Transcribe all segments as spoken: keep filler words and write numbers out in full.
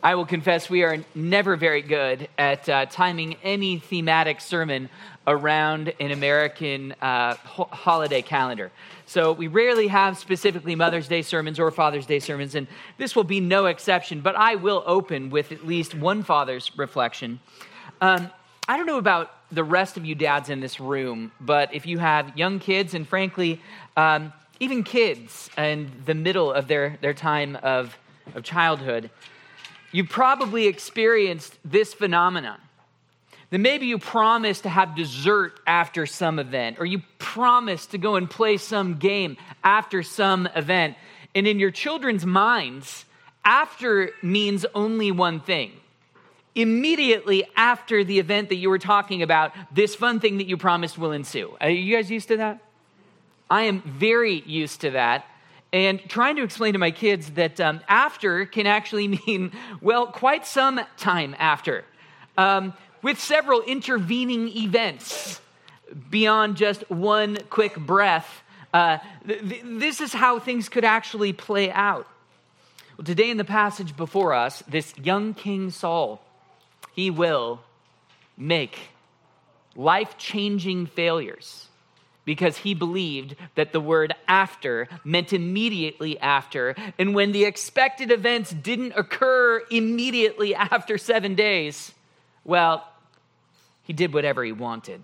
I will confess we are never very good at uh, timing any thematic sermon around an American uh, ho- holiday calendar. So we rarely have specifically Mother's Day sermons or Father's Day sermons, and this will be no exception, but I will open with at least one father's reflection. Um, I don't know about the rest of you dads in this room, but if you have young kids, and frankly, um, even kids in the middle of their, their time of, of childhood, you probably experienced this phenomenon. That maybe you promised to have dessert after some event, or you promised to go and play some game after some event. And in your children's minds, after means only one thing. Immediately after the event that you were talking about, this fun thing that you promised will ensue. Are you guys used to that? I am very used to that. And trying to explain to my kids that um, after can actually mean, well, quite some time after, um, with several intervening events beyond just one quick breath. Uh, th- th- this is how things could actually play out. Well, today in the passage before us, this young King Saul, he will make life-changing failures, because he believed that the word after meant immediately after. And when the expected events didn't occur immediately after seven days, well, he did whatever he wanted.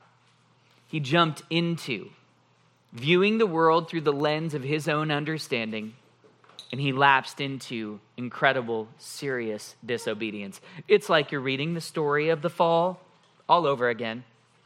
He jumped into viewing the world through the lens of his own understanding, and he lapsed into incredible, serious disobedience. It's like you're reading the story of the fall all over again.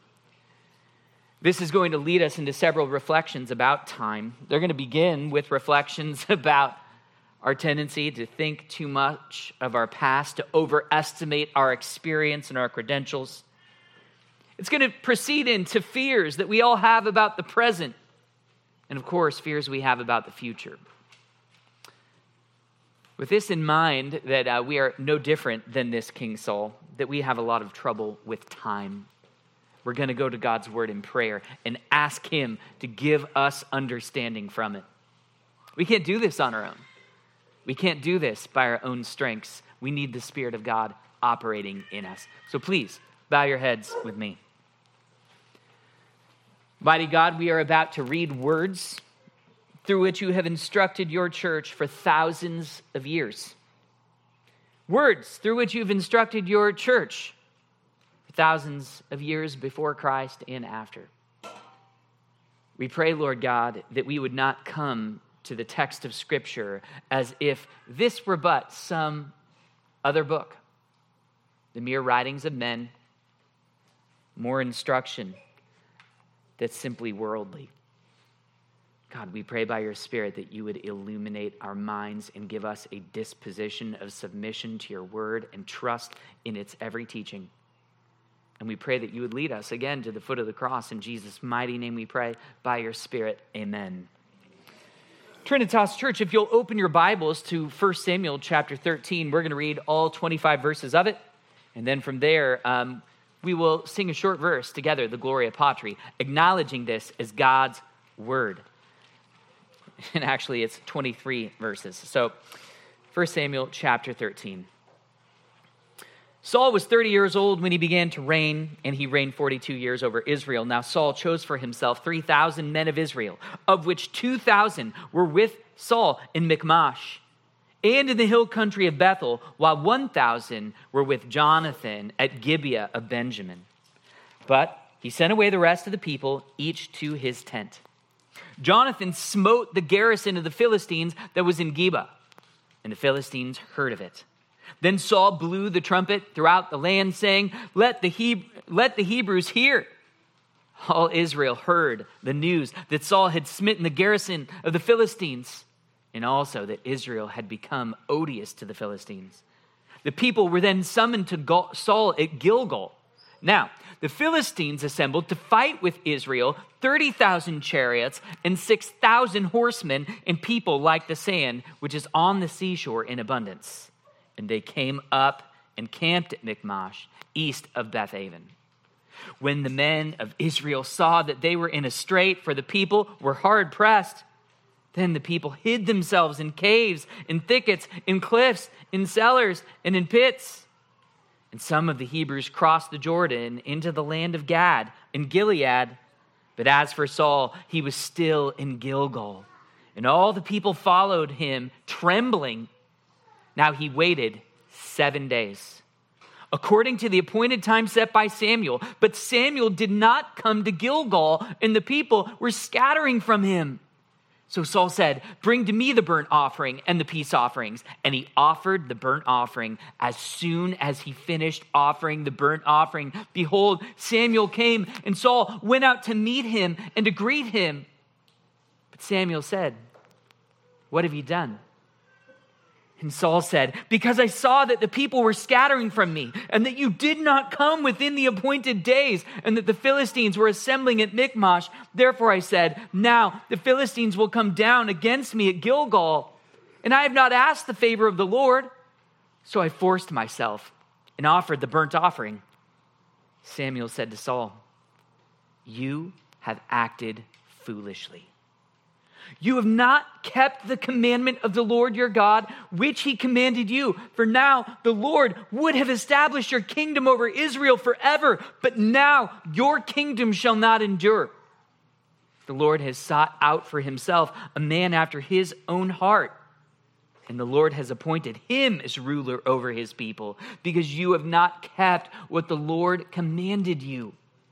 This is going to lead us into several reflections about time. They're going to begin with reflections about our tendency to think too much of our past, to overestimate our experience and our credentials. It's going to proceed into fears that we all have about the present, and of course, fears we have about the future. With this in mind, that uh, we are no different than this King Saul, that we have a lot of trouble with time. We're going to go to God's word in prayer and ask him to give us understanding from it. We can't do this on our own. We can't do this by our own strengths. We need the Spirit of God operating in us. So please, bow your heads with me. Mighty God, we are about to read words through which you have instructed your church for thousands of years. Words through which you've instructed your church thousands of years before Christ and after. We pray, Lord God, that we would not come to the text of Scripture as if this were but some other book, the mere writings of men, more instruction that's simply worldly. God, we pray by your Spirit that you would illuminate our minds and give us a disposition of submission to your word and trust in its every teaching. And we pray that you would lead us again to the foot of the cross. In Jesus' mighty name we pray, by your Spirit, amen. Trinitas Church, if you'll open your Bibles to First Samuel chapter thirteen, we're going to read all twenty-five verses of it. And then from there, um, we will sing a short verse together, the Gloria Patri, acknowledging this as God's word. And actually, it's twenty-three verses. So, First Samuel chapter thirteen. Saul was thirty years old when he began to reign, and he reigned forty-two years over Israel. Now Saul chose for himself three thousand men of Israel, of which two thousand were with Saul in Michmash and in the hill country of Bethel, while one thousand were with Jonathan at Gibeah of Benjamin. But he sent away the rest of the people, each to his tent. Jonathan smote the garrison of the Philistines that was in Geba, and the Philistines heard of it. Then Saul blew the trumpet throughout the land, saying, let the, Heb- let the Hebrews hear. All Israel heard the news that Saul had smitten the garrison of the Philistines, and also that Israel had become odious to the Philistines. The people were then summoned to Saul at Gilgal. Now, the Philistines assembled to fight with Israel, thirty thousand chariots and six thousand horsemen and people like the sand, which is on the seashore in abundance. And they came up and camped at Michmash, east of Bethaven. When the men of Israel saw that they were in a strait, for the people were hard pressed, Then the people hid themselves in caves, in thickets, in cliffs, in cellars, and in pits. And some of the Hebrews crossed the Jordan into the land of Gad and Gilead. But as for Saul, he was still in Gilgal. And all the people followed him, trembling. Now he waited seven days, according to the appointed time set by Samuel. But Samuel did not come to Gilgal, and the people were scattering from him. So Saul said, "Bring to me the burnt offering and the peace offerings." And he offered the burnt offering. As soon as he finished offering the burnt offering, behold, Samuel came, and Saul went out to meet him and to greet him. But Samuel said, "What have you done?" And Saul said, "Because I saw that the people were scattering from me, and that you did not come within the appointed days, and that the Philistines were assembling at Michmash. Therefore I said, now the Philistines will come down against me at Gilgal, and I have not asked the favor of the Lord." So I forced myself and offered the burnt offering. Samuel said to Saul, "You have acted foolishly. You have not kept the commandment of the Lord your God, which he commanded you. For now the Lord would have established your kingdom over Israel forever, but now your kingdom shall not endure. The Lord has sought out for himself a man after his own heart, and the Lord has appointed him as ruler over his people, because you have not kept what the Lord commanded you."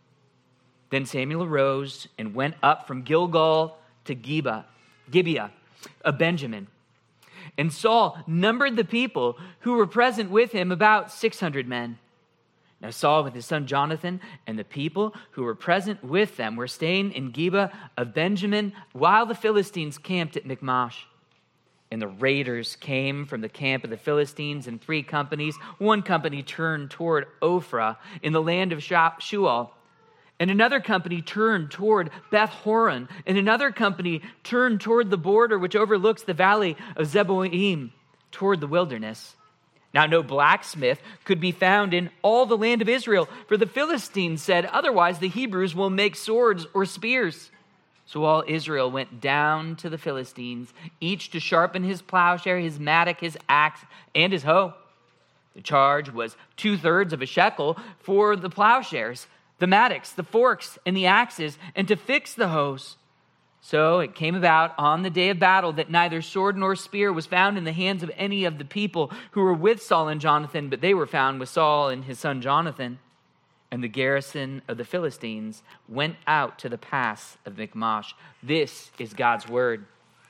Then Samuel arose and went up from Gilgal to Gibeah, Gibeah of Benjamin. And Saul numbered the people who were present with him, about six hundred men. Now Saul with his son Jonathan and the people who were present with them were staying in Gibeah of Benjamin while the Philistines camped at Michmash. And the raiders came from the camp of the Philistines in three companies. One company turned toward Ophrah in the land of Shual, and another company turned toward Beth Horon, and another company turned toward the border which overlooks the valley of Zeboim, toward the wilderness. Now no blacksmith could be found in all the land of Israel, for the Philistines said, "Otherwise the Hebrews will make swords or spears." So all Israel went down to the Philistines, each to sharpen his plowshare, his mattock, his axe, and his hoe. The charge was two-thirds of a shekel for the plowshares, the mattocks, the forks, and the axes, and to fix the hoes. So it came about on the day of battle that neither sword nor spear was found in the hands of any of the people who were with Saul and Jonathan, but they were found with Saul and his son Jonathan. And the garrison of the Philistines went out to the pass of Michmash. This is God's word.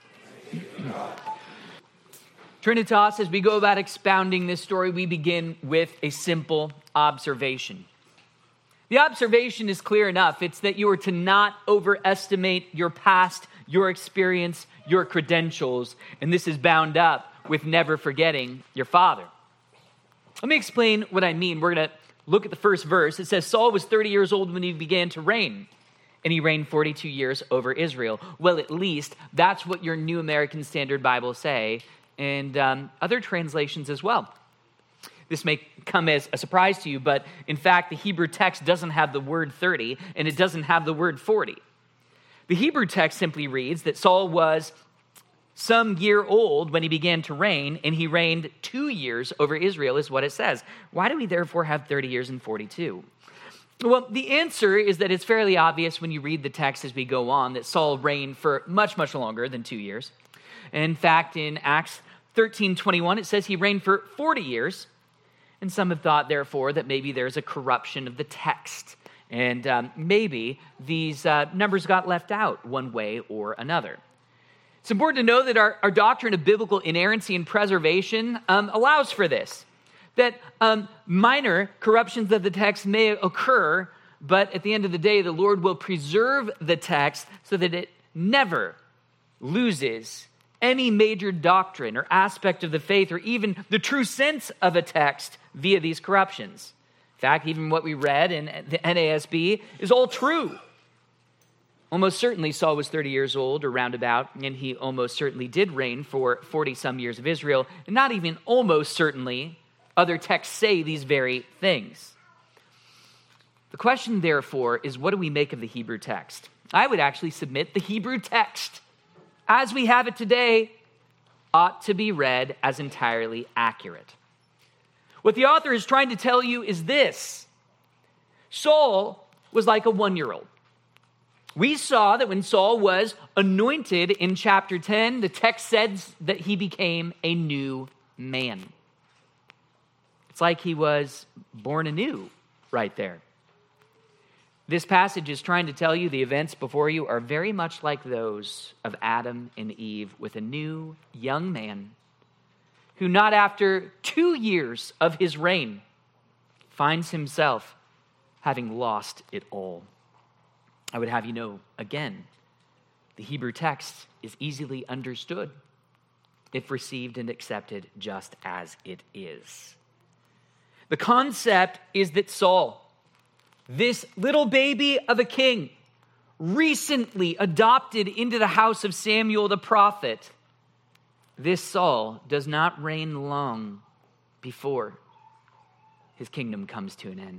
Trinitas, as we go about expounding this story, we begin with a simple observation. The observation is clear enough. It's that you are to not overestimate your past, your experience, your credentials. And this is bound up with never forgetting your father. Let me explain what I mean. We're going to look at the first verse. It says, Saul was thirty years old when he began to reign, and he reigned forty-two years over Israel. Well, at least that's what your New American Standard Bible say, and um, other translations as well. This may come as a surprise to you, but in fact, the Hebrew text doesn't have the word thirty, and it doesn't have the word forty. The Hebrew text simply reads that Saul was some year old when he began to reign, and he reigned two years over Israel, is what it says. Why do we therefore have thirty years and forty-two? Well, the answer is that it's fairly obvious when you read the text as we go on that Saul reigned for much, much longer than two years. In fact, in Acts thirteen twenty-one, it says he reigned for forty years. And some have thought, therefore, that maybe there's a corruption of the text. And um, maybe these uh, numbers got left out one way or another. It's important to know that our, our doctrine of biblical inerrancy and preservation um, allows for this. That um, minor corruptions of the text may occur, but at the end of the day, the Lord will preserve the text so that it never loses any major doctrine or aspect of the faith or even the true sense of a text via these corruptions. In fact, even what we read in the N A S B is all true. Almost certainly Saul was thirty years old or roundabout, and he almost certainly did reign for forty-some years of Israel. And not even almost certainly, other texts say these very things. The question, therefore, is what do we make of the Hebrew text? I would actually submit the Hebrew text as we have it today, ought to be read as entirely accurate. What the author is trying to tell you is this: Saul was like a one-year-old. We saw that when Saul was anointed in chapter ten, the text says that he became a new man. It's like he was born anew right there. This passage is trying to tell you the events before you are very much like those of Adam and Eve, with a new young man who, not after two years of his reign, finds himself having lost it all. I would have you know, again, the Hebrew text is easily understood if received and accepted just as it is. The concept is that Saul, this little baby of a king, recently adopted into the house of Samuel the prophet, this Saul does not reign long before his kingdom comes to an end.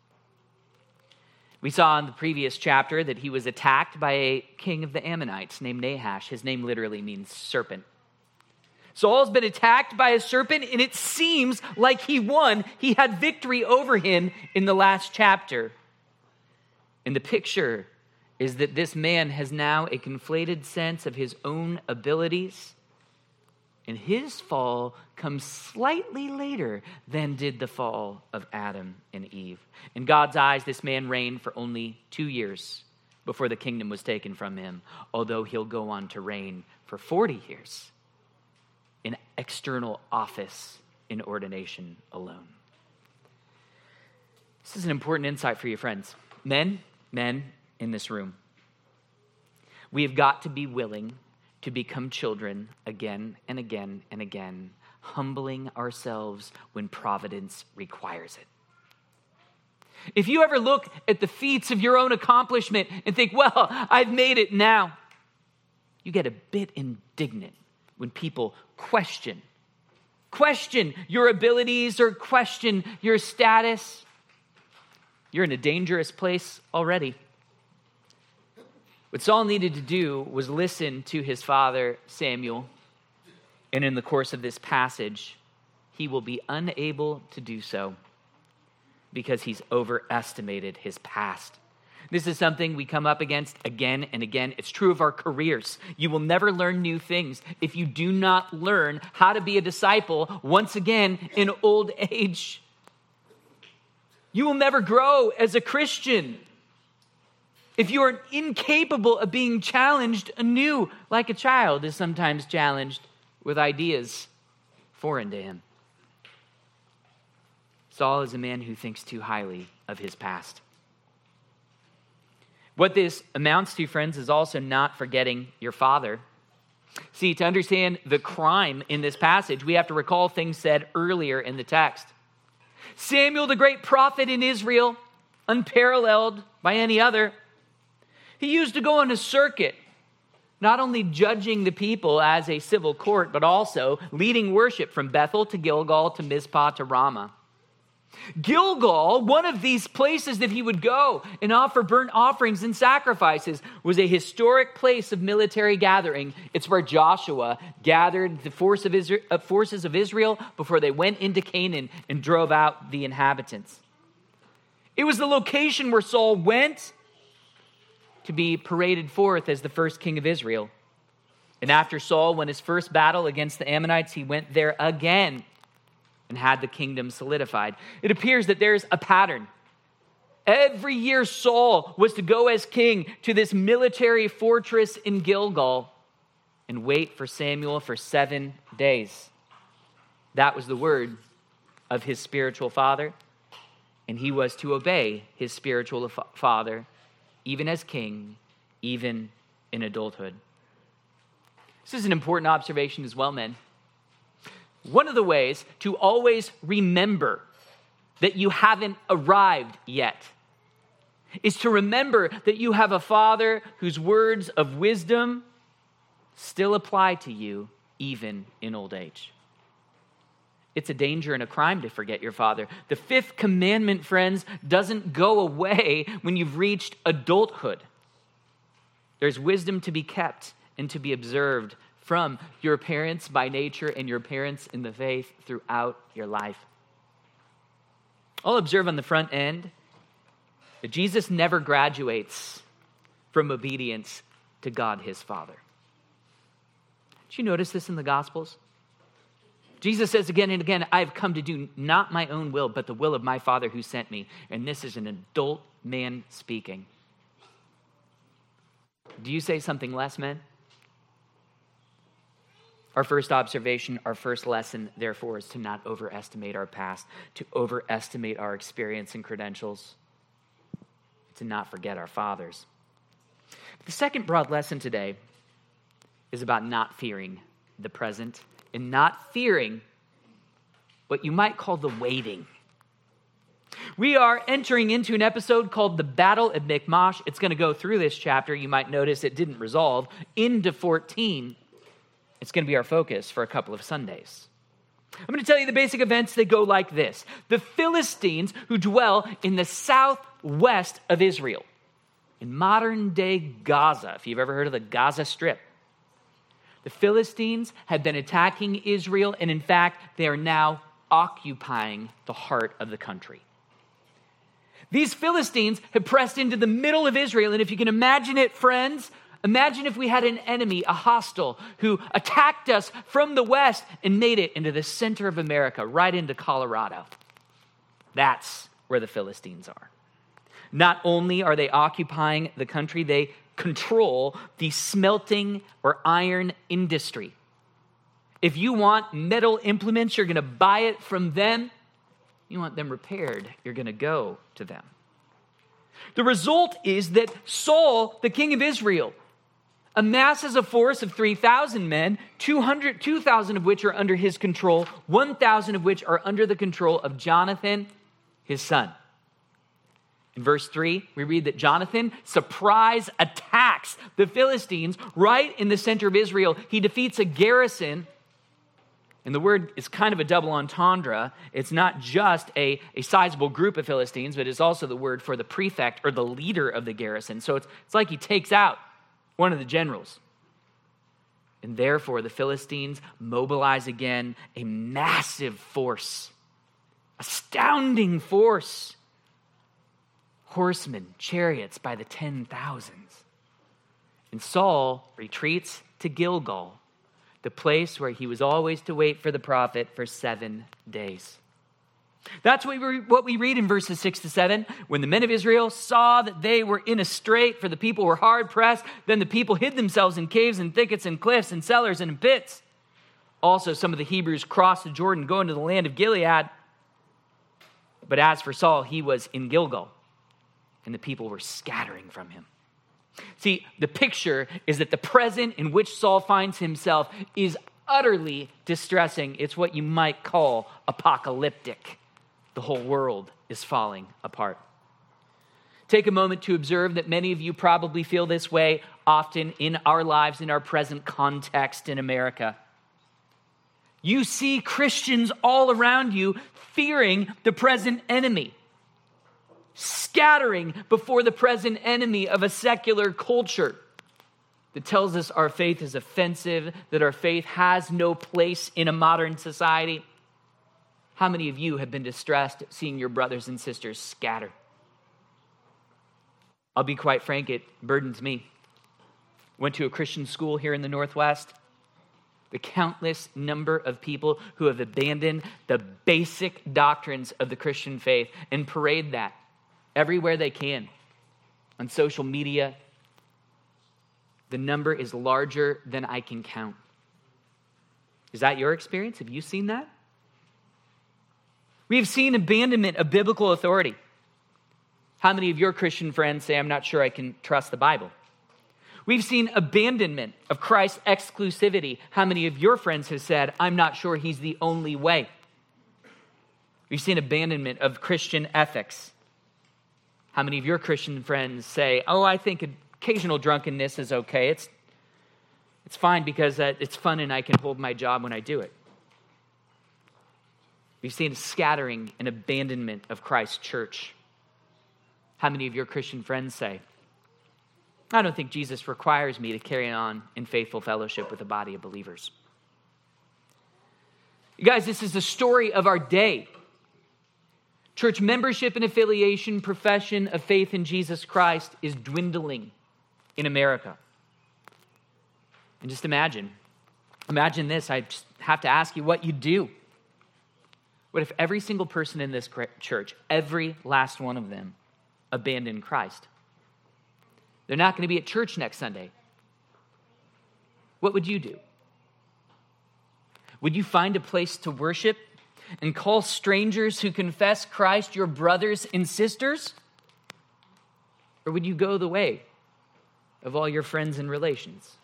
We saw in the previous chapter that he was attacked by a king of the Ammonites named Nahash. His name literally means serpent. Saul's been attacked by a serpent, and it seems like he won. He had victory over him in the last chapter. And the picture is that this man has now a conflated sense of his own abilities, and his fall comes slightly later than did the fall of Adam and Eve. In God's eyes, this man reigned for only two years before the kingdom was taken from him, although he'll go on to reign for forty years in external office in ordination alone. This is an important insight for you, friends. Men, men in this room, we have got to be willing to become children again and again and again, humbling ourselves when providence requires it. If you ever look at the feats of your own accomplishment and think, well, I've made it now, you get a bit indignant when people question, question your abilities or question your status. You're in a dangerous place already. What Saul needed to do was listen to his father, Samuel. And in the course of this passage, he will be unable to do so because he's overestimated his past. This is something we come up against again and again. It's true of our careers. You will never learn new things if you do not learn how to be a disciple once again in old age. You will never grow as a Christian if you are incapable of being challenged anew, like a child is sometimes challenged with ideas foreign to him. Saul is a man who thinks too highly of his past. What this amounts to, friends, is also not forgetting your father. See, to understand the crime in this passage, we have to recall things said earlier in the text. Samuel, the great prophet in Israel, unparalleled by any other, he used to go on a circuit, not only judging the people as a civil court, but also leading worship from Bethel to Gilgal to Mizpah to Ramah. Gilgal, one of these places that he would go and offer burnt offerings and sacrifices, was a historic place of military gathering. It's where Joshua gathered the force of Israel, uh, forces of Israel before they went into Canaan and drove out the inhabitants. It was the location where Saul went to be paraded forth as the first king of Israel. And after Saul won his first battle against the Ammonites, he went there again and had the kingdom solidified. It appears that there's a pattern. Every year Saul was to go as king to this military fortress in Gilgal and wait for Samuel for seven days. That was the word of his spiritual father, and he was to obey his spiritual father even as king, even in adulthood. This is an important observation as well, men. One of the ways to always remember that you haven't arrived yet is to remember that you have a father whose words of wisdom still apply to you even in old age. It's a danger and a crime to forget your father. The fifth commandment, friends, doesn't go away when you've reached adulthood. There's wisdom to be kept and to be observed from your parents by nature and your parents in the faith throughout your life. I'll observe on the front end that Jesus never graduates from obedience to God his Father. Did you notice this in the Gospels? Jesus says again and again, I have come to do not my own will, but the will of my Father who sent me. And this is an adult man speaking. Do you say something less, men? Our first observation, our first lesson, therefore, is to not overestimate our past, to overestimate our experience and credentials, to not forget our fathers. The second broad lesson today is about not fearing the present and not fearing what you might call the waiting. We are entering into an episode called the Battle of Michmash. It's going to go through this chapter. You might notice it didn't resolve into fourteen. It's going to be our focus for a couple of Sundays. I'm going to tell you the basic events that go like this. The Philistines who dwell in the southwest of Israel, in modern-day Gaza, if you've ever heard of the Gaza Strip. The Philistines have been attacking Israel, and in fact, they are now occupying the heart of the country. These Philistines have pressed into the middle of Israel, and if you can imagine it, friends, imagine if we had an enemy, a hostile, who attacked us from the west and made it into the center of America, right into Colorado. That's where the Philistines are. Not only are they occupying the country, they control the smelting or iron industry. If you want metal implements, you're going to buy it from them. You want them repaired, you're going to go to them. The result is that Saul, the king of Israel, amasses a force of three thousand men, two hundred, two thousand of which are under his control, one thousand of which are under the control of Jonathan, his son. In verse three, we read that Jonathan surprise attacks the Philistines right in the center of Israel. He defeats a garrison, and the word is kind of a double entendre. It's not just a, a sizable group of Philistines, but it's also the word for the prefect or the leader of the garrison. So it's, it's like he takes out one of the generals. And therefore, the Philistines mobilize again a massive force, astounding force. Horsemen, chariots by the ten thousands. And Saul retreats to Gilgal, the place where he was always to wait for the prophet for seven days. That's what we, what we read in verses six to seven. When the men of Israel saw that they were in a strait, for the people were hard pressed, then the people hid themselves in caves and thickets and cliffs and cellars and in pits. Also, some of the Hebrews crossed the Jordan, going to the land of Gilead. But as for Saul, he was in Gilgal, and the people were scattering from him. See, the picture is that the present in which Saul finds himself is utterly distressing. It's what you might call apocalyptic. The whole world is falling apart. Take a moment to observe that many of you probably feel this way often in our lives, in our present context in America. You see Christians all around you fearing the present enemy, scattering before the present enemy of a secular culture that tells us our faith is offensive, that our faith has no place in a modern society. How many of you have been distressed at seeing your brothers and sisters scatter? I'll be quite frank, it burdens me. Went to a Christian school here in the Northwest. The countless number of people who have abandoned the basic doctrines of the Christian faith and parade that everywhere they can on social media. The number is larger than I can count. Is that your experience? Have you seen that? We have seen abandonment of biblical authority. How many of your Christian friends say, I'm not sure I can trust the Bible? We've seen abandonment of Christ's exclusivity. How many of your friends have said, I'm not sure he's the only way? We've seen abandonment of Christian ethics. How many of your Christian friends say, oh, I think occasional drunkenness is okay. It's, it's fine because uh, it's fun and I can hold my job when I do it. We've seen a scattering and abandonment of Christ's church. How many of your Christian friends say, I don't think Jesus requires me to carry on in faithful fellowship with a body of believers. You guys, this is the story of our day. Church membership and affiliation, profession of faith in Jesus Christ is dwindling in America. And just imagine, imagine this. I just have to ask you what you do. What if every single person in this church, every last one of them, abandoned Christ? They're not going to be at church next Sunday. What would you do? Would you find a place to worship and call strangers who confess Christ your brothers and sisters? Or would you go the way of all your friends and relations?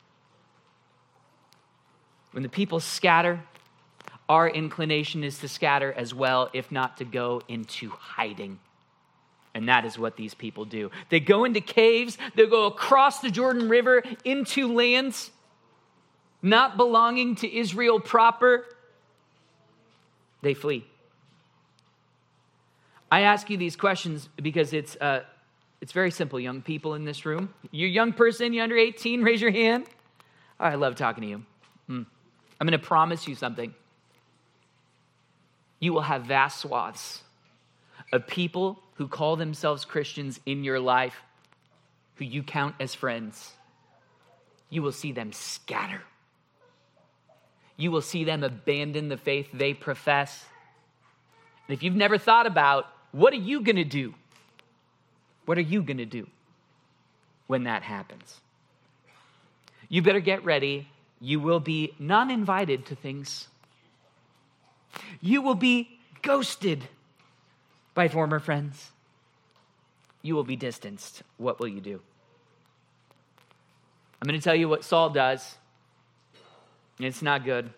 When the people scatter, our inclination is to scatter as well, if not to go into hiding. And that is what these people do. They go into caves, they go across the Jordan River into lands not belonging to Israel proper. They flee. I ask you these questions because it's uh, it's very simple, young people in this room. You're a young person, you're under eighteen, raise your hand. Oh, I love talking to you. Hmm. I'm going to promise you something. You will have vast swaths of people who call themselves Christians in your life, who you count as friends. You will see them scatter. You will see them abandon the faith they profess. And if you've never thought about, what are you going to do? What are you going to do when that happens? You better get ready. You will be non-invited to things. You will be ghosted by former friends. You will be distanced. What will you do? I'm going to tell you what Saul does. It's not good.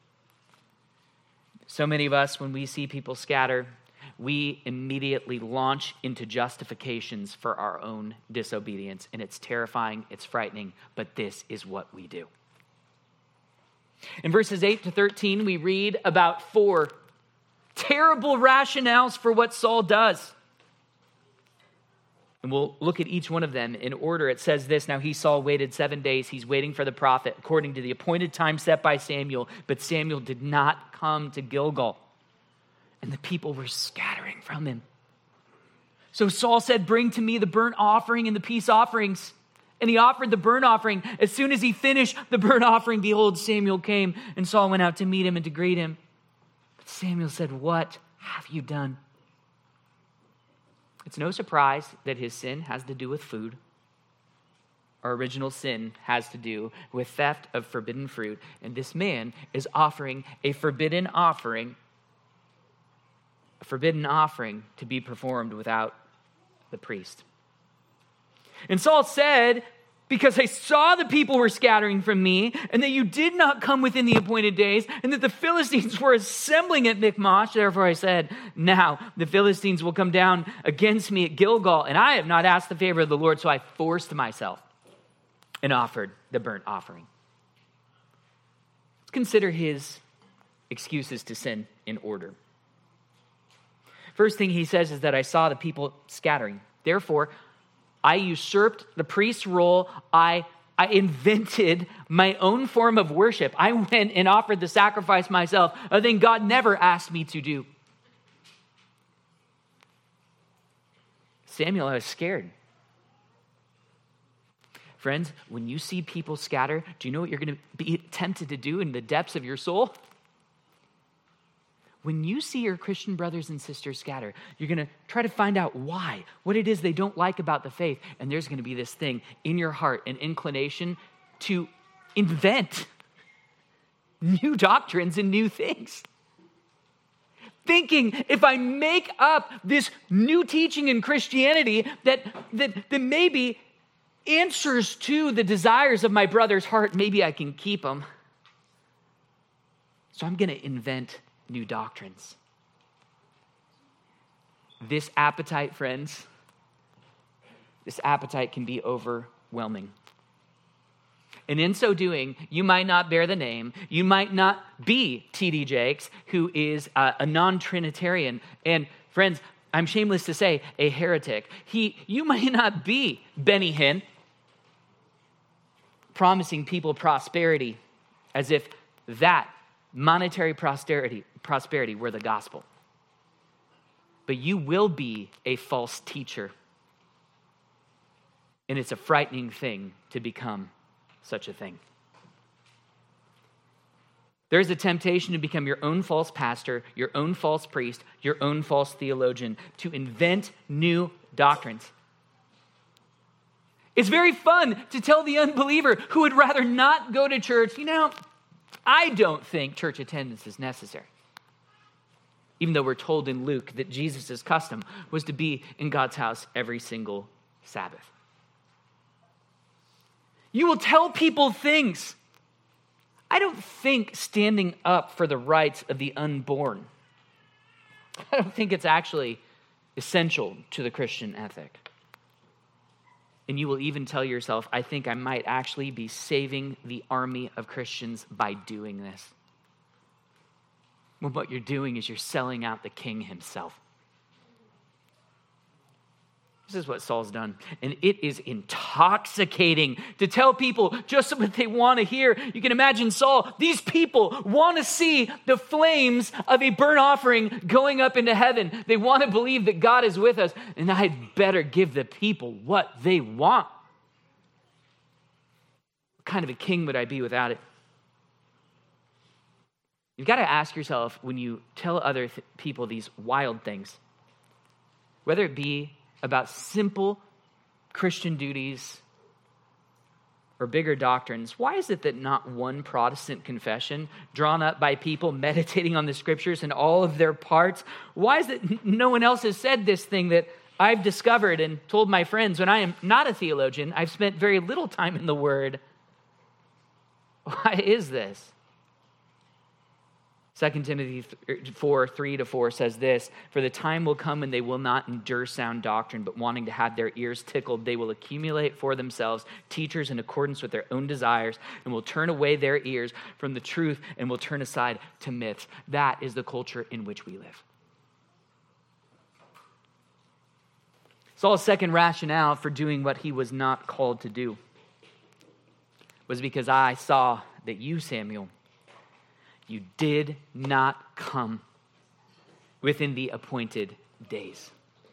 So many of us, when we see people scatter, we immediately launch into justifications for our own disobedience. And it's terrifying, it's frightening, but this is what we do. In verses eight to thirteen, we read about four terrible rationales for what Saul does. And we'll look at each one of them in order. It says this: now he, Saul, waited seven days. He's waiting for the prophet according to the appointed time set by Samuel. But Samuel did not come to Gilgal, and the people were scattering from him. So Saul said, bring to me the burnt offering and the peace offerings. And he offered the burnt offering. As soon as he finished the burnt offering, behold, Samuel came, and Saul went out to meet him and to greet him. But Samuel said, what have you done? It's no surprise that his sin has to do with food. Our original sin has to do with theft of forbidden fruit. And this man is offering a forbidden offering, a forbidden offering to be performed without the priest. And Saul said, because I saw the people were scattering from me, and that you did not come within the appointed days, and that the Philistines were assembling at Michmash, therefore I said, now the Philistines will come down against me at Gilgal, and I have not asked the favor of the Lord, so I forced myself and offered the burnt offering. Let's consider his excuses to sin in order. First thing he says is that I saw the people scattering. Therefore, I usurped the priest's role. I, I invented my own form of worship. I went and offered the sacrifice myself, a thing God never asked me to do. Samuel, I was scared. Friends, when you see people scatter, do you know what you're going to be tempted to do in the depths of your soul? When you see your Christian brothers and sisters scatter, you're going to try to find out why, what it is they don't like about the faith. And there's going to be this thing in your heart, an inclination to invent new doctrines and new things. Thinking if I make up this new teaching in Christianity that, that, that maybe answers to the desires of my brother's heart, maybe I can keep them. So I'm going to invent new doctrines. This appetite, friends, this appetite can be overwhelming. And in so doing, you might not bear the name. You might not be T D Jakes, who is a, a non-Trinitarian. And friends, I'm shameless to say, a heretic. He, you might not be Benny Hinn. promising people prosperity as if that monetary prosperity, prosperity were the gospel. But you will be a false teacher. And it's a frightening thing to become such a thing. There's a temptation to become your own false pastor, your own false priest, your own false theologian, to invent new doctrines. It's very fun to tell the unbeliever who would rather not go to church, you know, I don't think church attendance is necessary. Even though we're told in Luke that Jesus' custom was to be in God's house every single Sabbath. You will tell people things. I don't think standing up for the rights of the unborn, I don't think it's actually essential to the Christian ethic. And you will even tell yourself, I think I might actually be saving the army of Christians by doing this. Well, what you're doing is you're selling out the king himself. This is what Saul's done. And it is intoxicating to tell people just what they want to hear. You can imagine Saul, these people want to see the flames of a burnt offering going up into heaven. They want to believe that God is with us. And I'd better give the people what they want. What kind of a king would I be without it? You've got to ask yourself when you tell other th- people these wild things, whether it be about simple Christian duties or bigger doctrines, why is it that not one Protestant confession drawn up by people meditating on the scriptures and all of their parts, why is it no one else has said this thing that I've discovered and told my friends when I am not a theologian, I've spent very little time in the Word? Why is this? Second Timothy four, three to four says this, for the time will come when they will not endure sound doctrine, but wanting to have their ears tickled, they will accumulate for themselves teachers in accordance with their own desires and will turn away their ears from the truth and will turn aside to myths. That is the culture in which we live. Saul's second rationale for doing what he was not called to do was because I saw that you, Samuel, you did not come within the appointed days.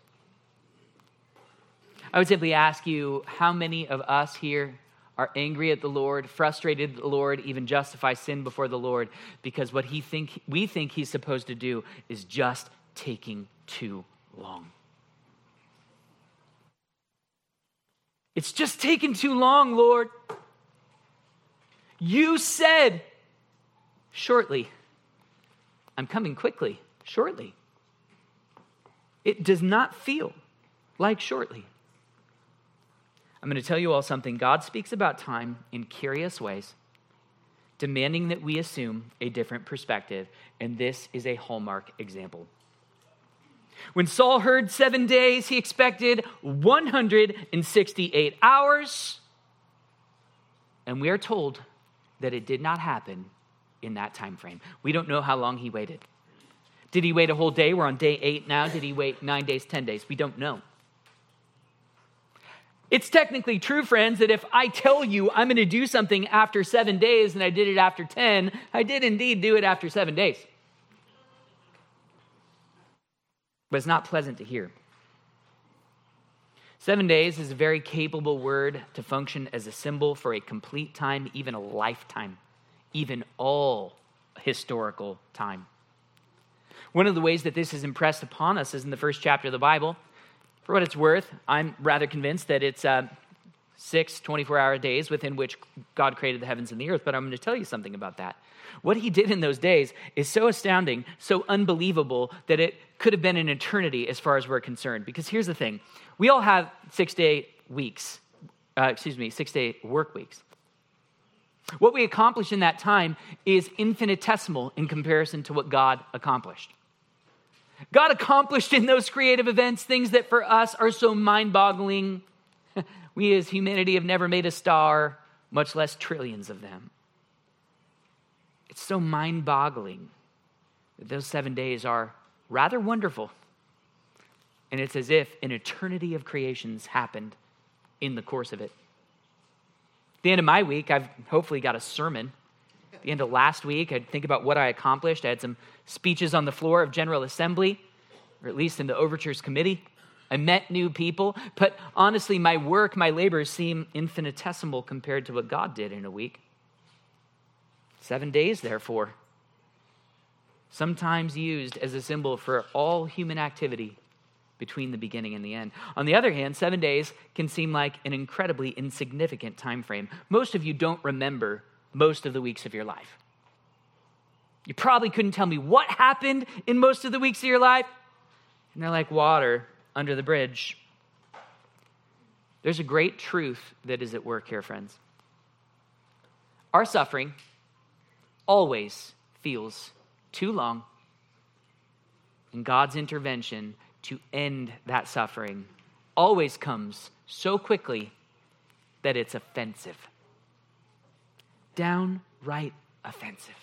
I would simply ask you, how many of us here are angry at the Lord, frustrated at the Lord, even justify sin before the Lord because what he think we think he's supposed to do is just taking too long? It's just taking too long, Lord. You said shortly. I'm coming quickly, shortly. It does not feel like shortly. I'm going to tell you all something. God speaks about time in curious ways, demanding that we assume a different perspective, and this is a hallmark example. When Saul heard seven days, he expected one hundred sixty-eight hours, and we are told that it did not happen in that time frame. We don't know how long he waited. Did he wait a whole day? We're on day eight now. Did he wait nine days, ten days? We don't know. It's technically true, friends, that if I tell you I'm going to do something after seven days and I did it after ten, I did indeed do it after seven days. But it's not pleasant to hear. Seven days is a very capable word to function as a symbol for a complete time, even a lifetime. Even all historical time. One of the ways that this is impressed upon us is in the first chapter of the Bible. For what it's worth, I'm rather convinced that it's uh, six twenty-four-hour days within which God created the heavens and the earth, but I'm going to tell you something about that. What he did in those days is so astounding, so unbelievable, that it could have been an eternity as far as we're concerned. Because here's the thing. We all have six-day weeks, uh, excuse me, six-day work weeks. What we accomplish in that time is infinitesimal in comparison to what God accomplished. God accomplished in those creative events things that for us are so mind-boggling. We as humanity have never made a star, much less trillions of them. It's so mind-boggling that those seven days are rather wonderful. And it's as if an eternity of creations happened in the course of it. the end of my week, I've hopefully got a sermon. At the end of last week, I'd think about what I accomplished. I had some speeches on the floor of General Assembly, or at least in the Overtures Committee. I met new people, but honestly, my work, my labors seem infinitesimal compared to what God did in a week. Seven days, therefore, sometimes used as a symbol for all human activity between the beginning and the end. On the other hand, seven days can seem like an incredibly insignificant time frame. Most of you don't remember most of the weeks of your life. You probably couldn't tell me what happened in most of the weeks of your life, and they're like water under the bridge. There's a great truth that is at work here, friends. Our suffering always feels too long, and God's intervention to end that suffering always comes so quickly that it's offensive. Downright offensive.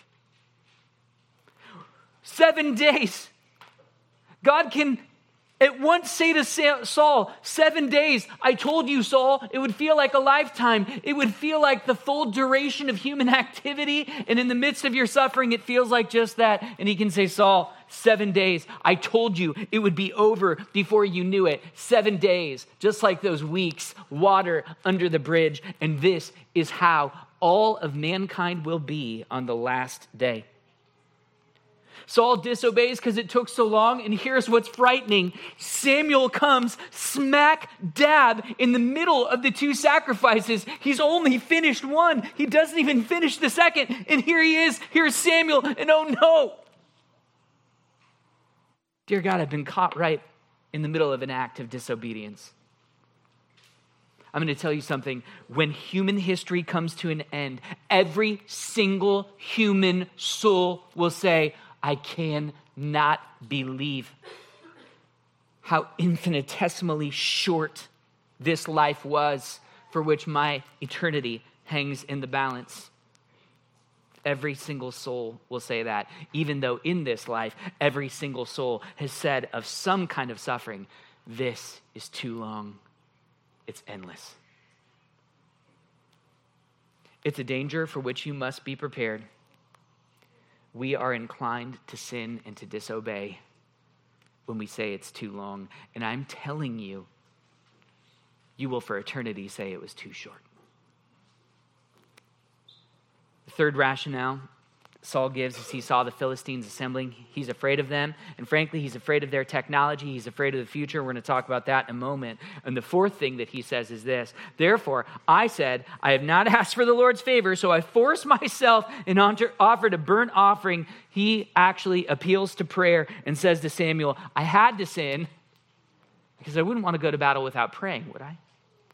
Seven days. God can at once say to Saul, seven days, I told you, Saul, it would feel like a lifetime. It would feel like the full duration of human activity. And in the midst of your suffering, it feels like just that. And he can say, Saul, seven days, I told you it would be over before you knew it. Seven days, just like those weeks, water under the bridge. And this is how all of mankind will be on the last day. Saul disobeys because it took so long, and here's what's frightening. Samuel comes smack dab in the middle of the two sacrifices. He's only finished one. He doesn't even finish the second, and here he is. Here's Samuel, and oh no. Dear God, I've been caught right in the middle of an act of disobedience. I'm going to tell you something. When human history comes to an end, every single human soul will say, I cannot believe how infinitesimally short this life was for which my eternity hangs in the balance. Every single soul will say that, even though in this life, every single soul has said of some kind of suffering, this is too long. It's endless. It's a danger for which you must be prepared. We are inclined to sin and to disobey when we say it's too long. And I'm telling you, you will for eternity say it was too short. The third rationale Saul gives as he saw the Philistines assembling, he's afraid of them. And frankly, he's afraid of their technology. He's afraid of the future. We're going to talk about that in a moment. And the fourth thing that he says is this: therefore, I said, I have not asked for the Lord's favor, so I forced myself and offered a burnt offering. He actually appeals to prayer and says to Samuel, I had to sin because I wouldn't want to go to battle without praying, would I?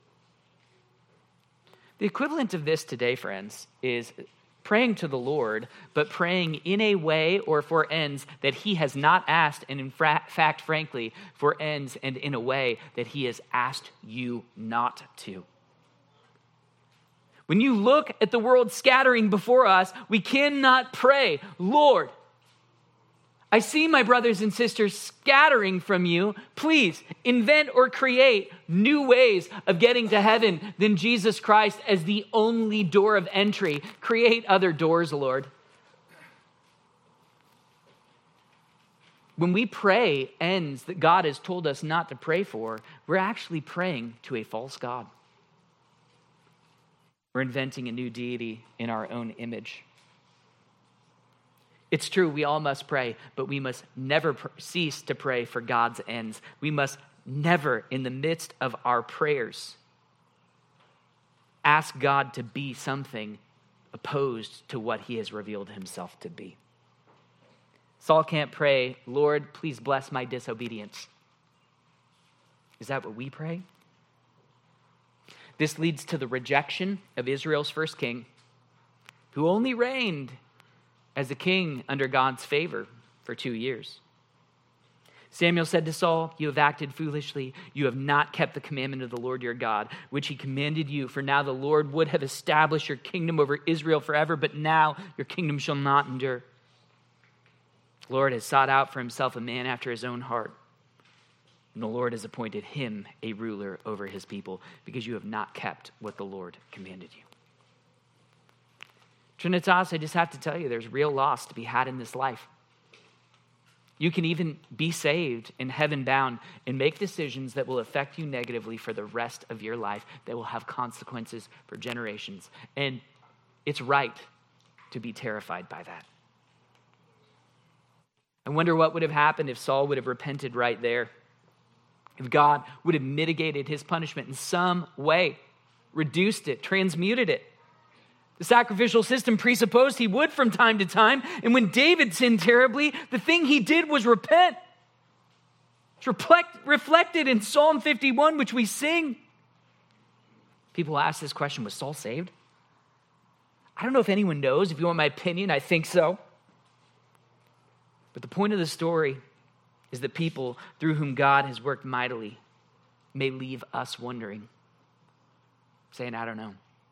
The equivalent of this today, friends, is praying to the Lord, but praying in a way or for ends that he has not asked, and in fact, frankly, for ends and in a way that he has asked you not to. When you look at the world scattering before us, we cannot pray, Lord, I see my brothers and sisters scattering from you. Please invent or create new ways of getting to heaven than Jesus Christ as the only door of entry. Create other doors, Lord. When we pray ends that God has told us not to pray for, we're actually praying to a false God. We're inventing a new deity in our own image. It's true, we all must pray, but we must never pr- cease to pray for God's ends. We must never, in the midst of our prayers, ask God to be something opposed to what he has revealed himself to be. Saul can't pray, Lord, please bless my disobedience. Is that what we pray? This leads to the rejection of Israel's first king, who only reigned as a king under God's favor for two years. Samuel said to Saul, you have acted foolishly. You have not kept the commandment of the Lord your God, which he commanded you. For now the Lord would have established your kingdom over Israel forever, but now your kingdom shall not endure. The Lord has sought out for himself a man after his own heart, and the Lord has appointed him a ruler over his people, because you have not kept what the Lord commanded you. Trinitas, I just have to tell you, there's real loss to be had in this life. You can even be saved and heaven bound and make decisions that will affect you negatively for the rest of your life, that will have consequences for generations. And it's right to be terrified by that. I wonder what would have happened if Saul would have repented right there. If God would have mitigated his punishment in some way, reduced it, transmuted it. The sacrificial system presupposed he would from time to time. And when David sinned terribly, the thing he did was repent. It's reflect, reflected in Psalm fifty-one, which we sing. People ask this question, was Saul saved? I don't know if anyone knows. If you want my opinion, I think so. But the point of the story is that people through whom God has worked mightily may leave us wondering, saying, I don't know.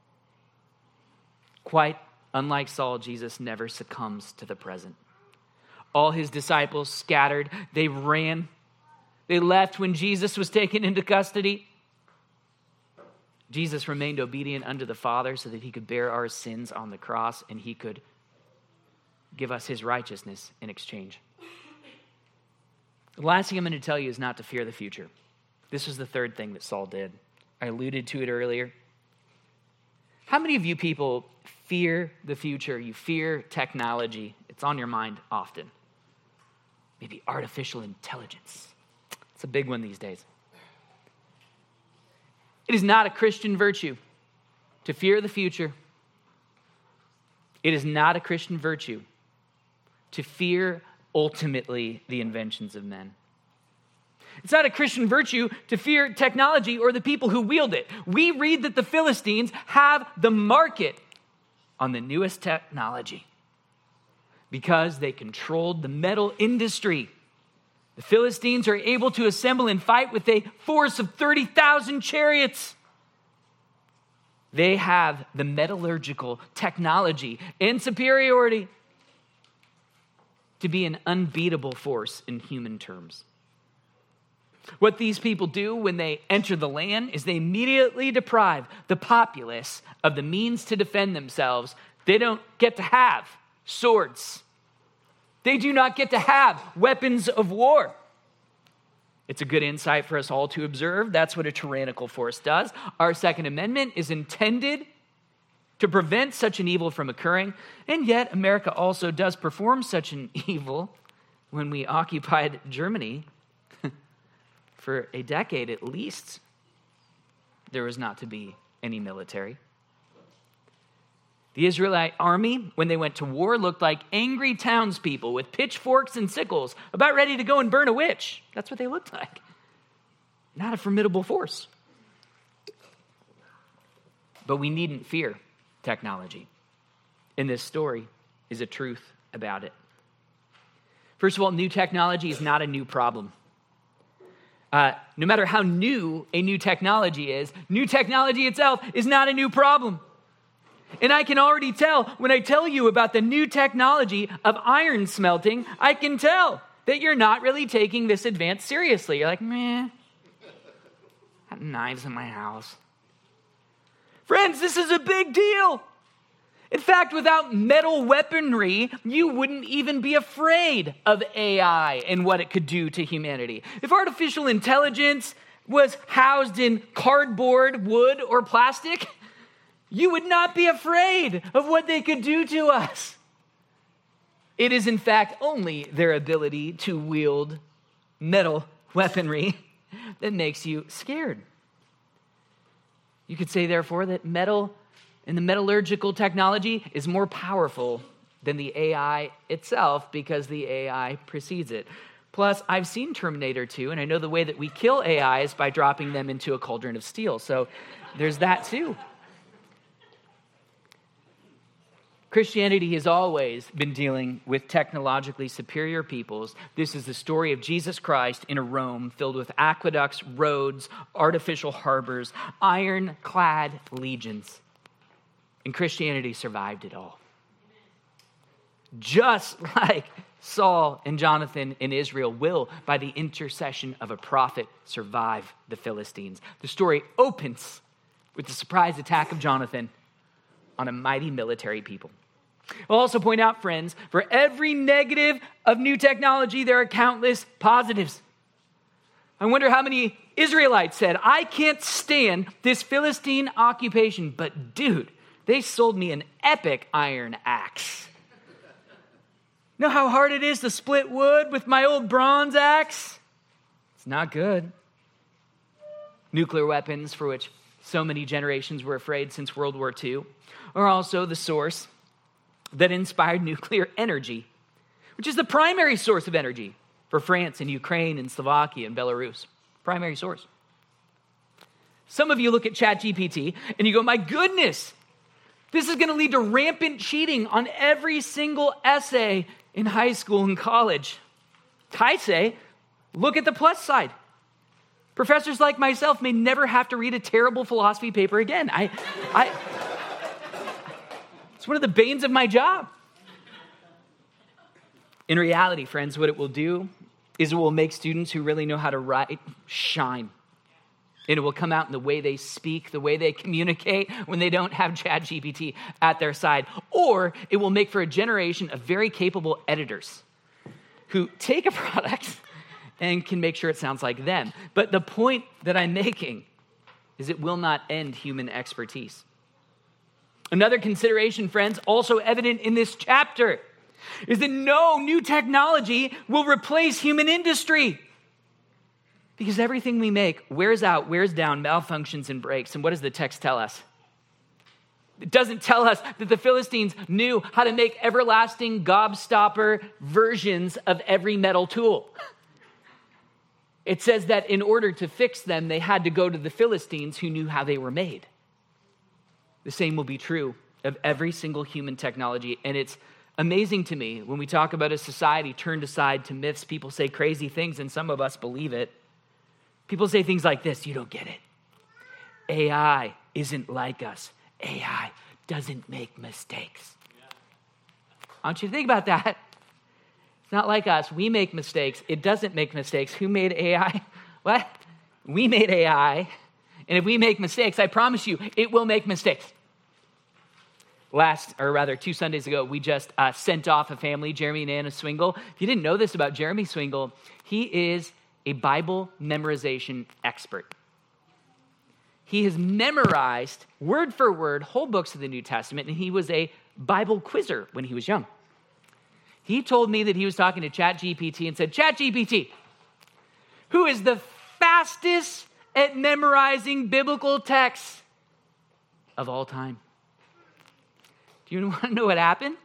Quite unlike Saul, Jesus never succumbs to the present. All his disciples scattered. They ran. They left when Jesus was taken into custody. Jesus remained obedient unto the Father so that he could bear our sins on the cross and he could give us his righteousness in exchange. The last thing I'm going to tell you is not to fear the future. This was the third thing that Saul did. I alluded to it earlier. How many of you people fear the future? You fear technology. It's on your mind often. Maybe artificial intelligence. It's a big one these days. It is not a Christian virtue to fear the future. It is not a Christian virtue to fear ultimately the inventions of men. It's not a Christian virtue to fear technology or the people who wield it. We read that the Philistines have the market on the newest technology because they controlled the metal industry. The Philistines are able to assemble and fight with a force of thirty thousand chariots. They have the metallurgical technology and superiority to be an unbeatable force in human terms. What these people do when they enter the land is they immediately deprive the populace of the means to defend themselves. They don't get to have swords. They do not get to have weapons of war. It's a good insight for us all to observe. That's what a tyrannical force does. Our Second Amendment is intended to prevent such an evil from occurring, and yet America also does perform such an evil. When we occupied Germany for a decade at least, there was not to be any military. The Israelite army, when they went to war, looked like angry townspeople with pitchforks and sickles, about ready to go and burn a witch. That's what they looked like. Not a formidable force. But we needn't fear technology. And this story is a truth about it. First of all, new technology is not a new problem. Uh, no matter how new a new technology is, new technology itself is not a new problem. And I can already tell when I tell you about the new technology of iron smelting, I can tell that you're not really taking this advance seriously. You're like, meh, I have knives in my house. Friends, this is a big deal. In fact, without metal weaponry, you wouldn't even be afraid of A I and what it could do to humanity. If artificial intelligence was housed in cardboard, wood, or plastic, you would not be afraid of what they could do to us. It is, in fact, only their ability to wield metal weaponry that makes you scared. You could say, therefore, that metal and the metallurgical technology is more powerful than the A I itself because the A I precedes it. Plus, I've seen Terminator two, and I know the way that we kill A I is by dropping them into a cauldron of steel. So there's that too. Christianity has always been dealing with technologically superior peoples. This is the story of Jesus Christ in a Rome filled with aqueducts, roads, artificial harbors, iron-clad legions. And Christianity survived it all. Just like Saul and Jonathan in Israel will, by the intercession of a prophet, survive the Philistines. The story opens with the surprise attack of Jonathan on a mighty military people. I'll also point out, friends, for every negative of new technology, there are countless positives. I wonder how many Israelites said, I can't stand this Philistine occupation, but dude, they sold me an epic iron axe. Know how hard it is to split wood with my old bronze axe? It's not good. Nuclear weapons, for which so many generations were afraid since World War Two, are also the source that inspired nuclear energy, which is the primary source of energy for France and Ukraine and Slovakia and Belarus. Primary source. Some of you look at ChatGPT and you go, my goodness, this is going to lead to rampant cheating on every single essay in high school and college. I say, look at the plus side. Professors like myself may never have to read a terrible philosophy paper again. I, I, it's one of the banes of my job. In reality, friends, what it will do is it will make students who really know how to write shine. And it will come out in the way they speak, the way they communicate when they don't have ChatGPT at their side. Or it will make for a generation of very capable editors who take a product and can make sure it sounds like them. But the point that I'm making is it will not end human expertise. Another consideration, friends, also evident in this chapter, is that no new technology will replace human industry. Because everything we make wears out, wears down, malfunctions, and breaks. And what does the text tell us? It doesn't tell us that the Philistines knew how to make everlasting gobstopper versions of every metal tool. It says that in order to fix them, they had to go to the Philistines who knew how they were made. The same will be true of every single human technology. And it's amazing to me when we talk about a society turned aside to myths, people say crazy things and some of us believe it. People say things like this, you don't get it. A I isn't like us. A I doesn't make mistakes. I want you to think about that. It's not like us. We make mistakes. It doesn't make mistakes. Who made A I? What? We made A I. And if we make mistakes, I promise you, it will make mistakes. Last, or rather two Sundays ago, we just uh, sent off a family, Jeremy and Anna Swingle. If you didn't know this about Jeremy Swingle, he is a Bible memorization expert. He has memorized, word for word, whole books of the New Testament, and he was a Bible quizzer when he was young. He told me that he was talking to ChatGPT and said, ChatGPT, who is the fastest at memorizing biblical texts of all time? Do you want to know what happened?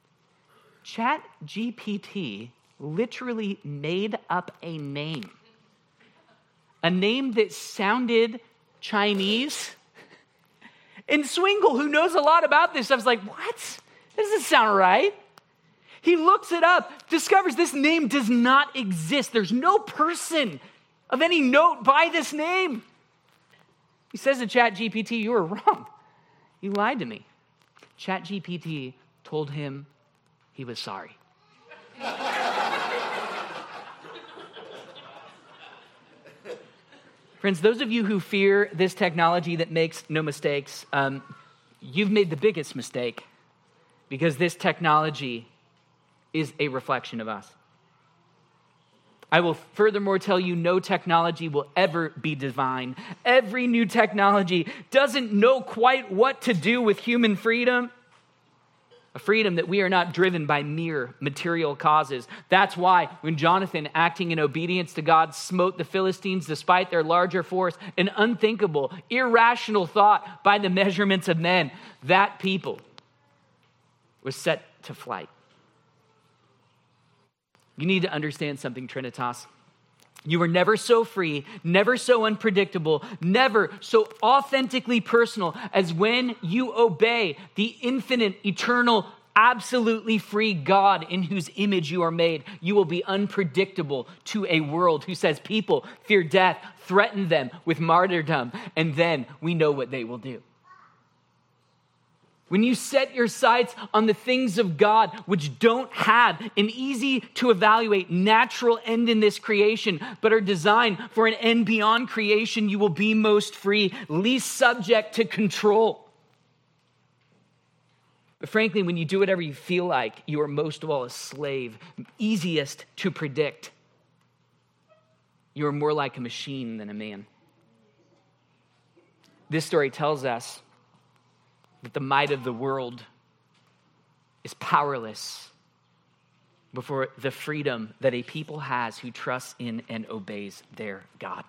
ChatGPT literally made up a name. A name that sounded Chinese. And Swingle, who knows a lot about this, I was like, what? That doesn't sound right. He looks it up, discovers this name does not exist. There's no person of any note by this name. He says to ChatGPT, you were wrong. You lied to me. ChatGPT told him he was sorry. Friends, those of you who fear this technology that makes no mistakes, um, you've made the biggest mistake because this technology is a reflection of us. I will furthermore tell you no technology will ever be divine. Every new technology doesn't know quite what to do with human freedom. A freedom that we are not driven by mere material causes. That's why when Jonathan, acting in obedience to God, smote the Philistines despite their larger force, an unthinkable, irrational thought by the measurements of men, that people was set to flight. You need to understand something, Trinitas. You were never so free, never so unpredictable, never so authentically personal as when you obey the infinite, eternal, absolutely free God in whose image you are made. You will be unpredictable to a world who says people fear death, threaten them with martyrdom, and then we know what they will do. When you set your sights on the things of God, which don't have an easy to evaluate natural end in this creation, but are designed for an end beyond creation, you will be most free, least subject to control. But frankly, when you do whatever you feel like, you are most of all a slave, easiest to predict. You are more like a machine than a man. This story tells us that the might of the world is powerless before the freedom that a people has who trusts in and obeys their God.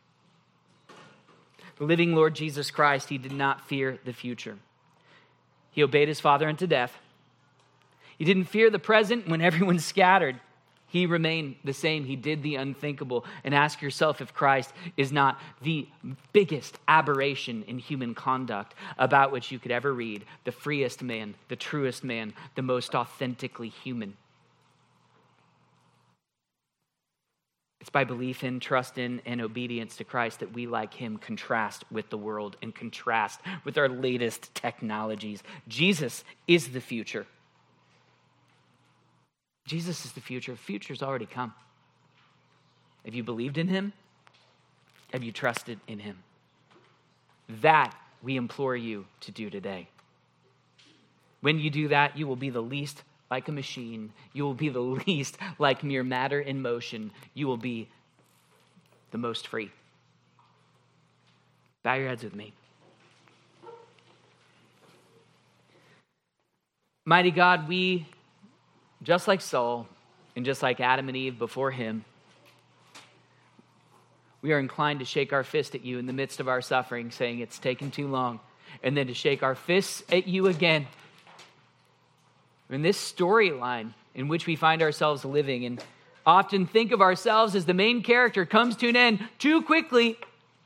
The living Lord Jesus Christ, he did not fear the future. He obeyed his Father unto death. He didn't fear the present when everyone's scattered. He remained the same. He did the unthinkable. And ask yourself if Christ is not the biggest aberration in human conduct about which you could ever read, the freest man, the truest man, the most authentically human. It's by belief in, trust in, and obedience to Christ that we, like him, contrast with the world and contrast with our latest technologies. Jesus is the future. Jesus is the future. The future's already come. Have you believed in him? Have you trusted in him? That we implore you to do today. When you do that, you will be the least like a machine. You will be the least like mere matter in motion. You will be the most free. Bow your heads with me. Mighty God, we, just like Saul and just like Adam and Eve before him, we are inclined to shake our fist at you in the midst of our suffering, saying it's taken too long, and then to shake our fists at you again. In this storyline in which we find ourselves living and often think of ourselves as the main character comes to an end too quickly,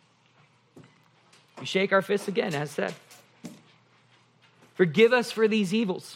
we shake our fists again, as said. Forgive us for these evils.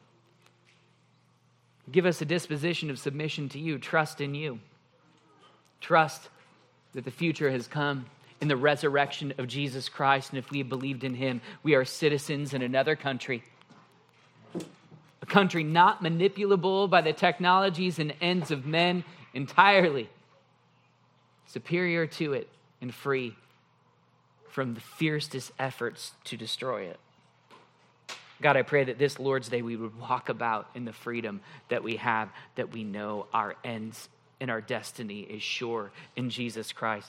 Give us a disposition of submission to you, trust in you. Trust that the future has come in the resurrection of Jesus Christ, and if we have believed in him, we are citizens in another country. A country not manipulable by the technologies and ends of men entirely, superior to it and free from the fiercest efforts to destroy it. God, I pray that this Lord's Day we would walk about in the freedom that we have, that we know our ends and our destiny is sure in Jesus Christ.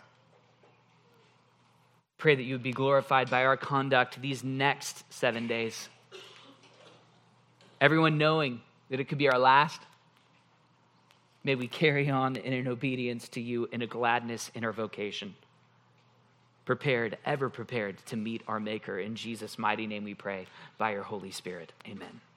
Pray that you would be glorified by our conduct these next seven days. Everyone knowing that it could be our last, may we carry on in an obedience to you, in a gladness in our vocation. Prepared, ever prepared to meet our Maker. In Jesus' mighty name we pray, by your Holy Spirit. Amen.